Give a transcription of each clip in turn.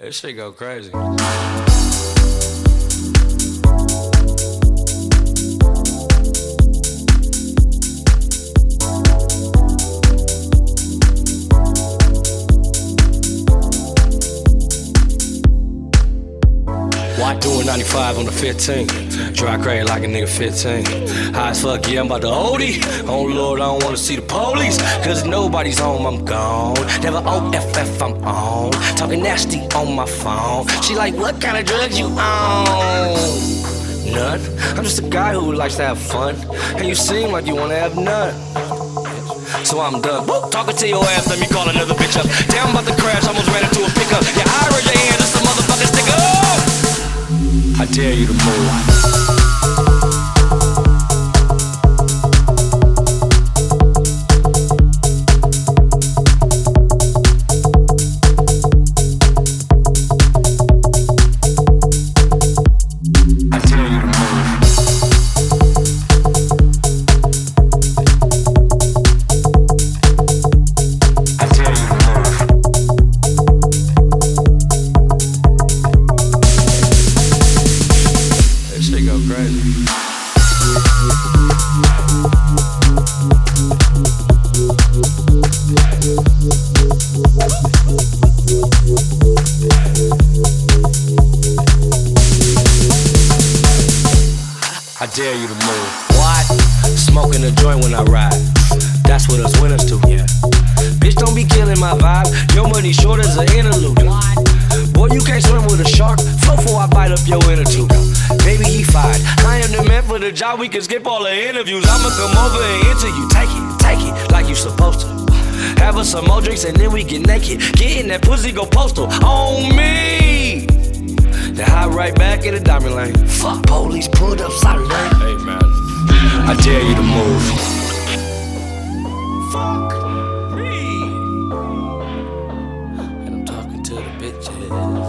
That shit go crazy. Doing 95 on the 15th. Dry crazy like a nigga 15. High as fuck, yeah, I'm about to OD. Oh Lord, I don't wanna see the police. Cause nobody's home, I'm gone. Never OFF, I'm on. Talking nasty on my phone. She like, what kind of drugs you on? None. I'm just a guy who likes to have fun. And you seem like you wanna have none. So I'm done. Woo! Talking to your ass, let me call another bitch up. Damn, I'm about to crash, almost ran into a pickup. Yeah, I raise your hand, that's a motherfucking sticker. I dare you to move. I dare you to move. What? Smoking a joint when I ride. That's what us winners do. Yeah. Bitch, don't be killing my vibe. Your money short as an interlude. What? Boy, you can't swim with a shark. Flow before I bite up your inner tube. Baby, he fired. I am the man for the job. We can skip all the interviews. I'ma come over and interview. Take it like you supposed to. Have us some more drinks and then we get naked. Get in that pussy, go postal on me. Then hop right back in the diamond lane. Fuck police, pulled up solid lane. Hey man, I dare you to move. Fuck me. And I'm talking to the bitches,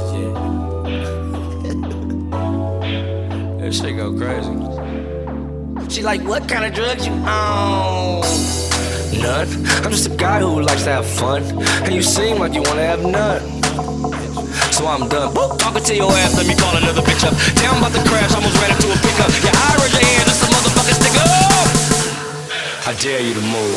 yeah. That shit go crazy. She like, what kind of drugs you on? None. I'm just a guy who likes to have fun. And you seem like you wanna have none. So I'm done. Woo! Talking to your ass, let me call another bitch up. Damn, I'm about to crash, almost ran into a pickup. Yeah, I raise your hand, that's a motherfucking sticker. I dare you to move.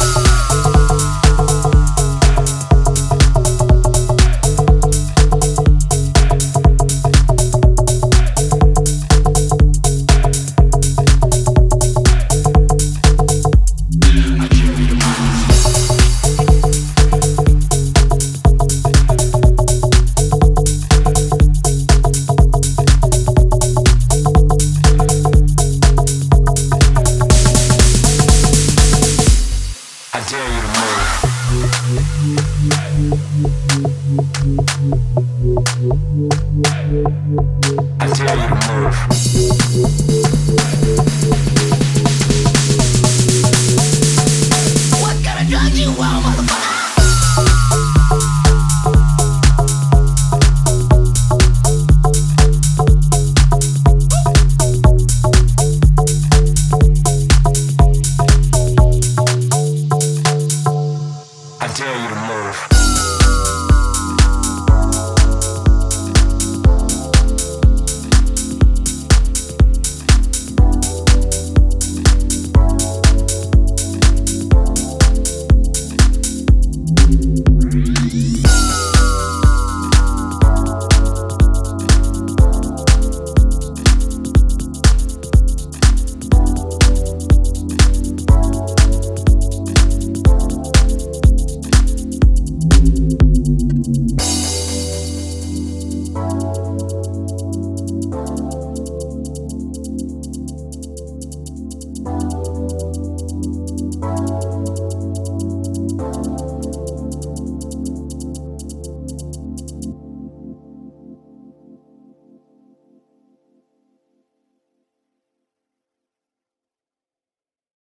I dare you to move. I dare you to move.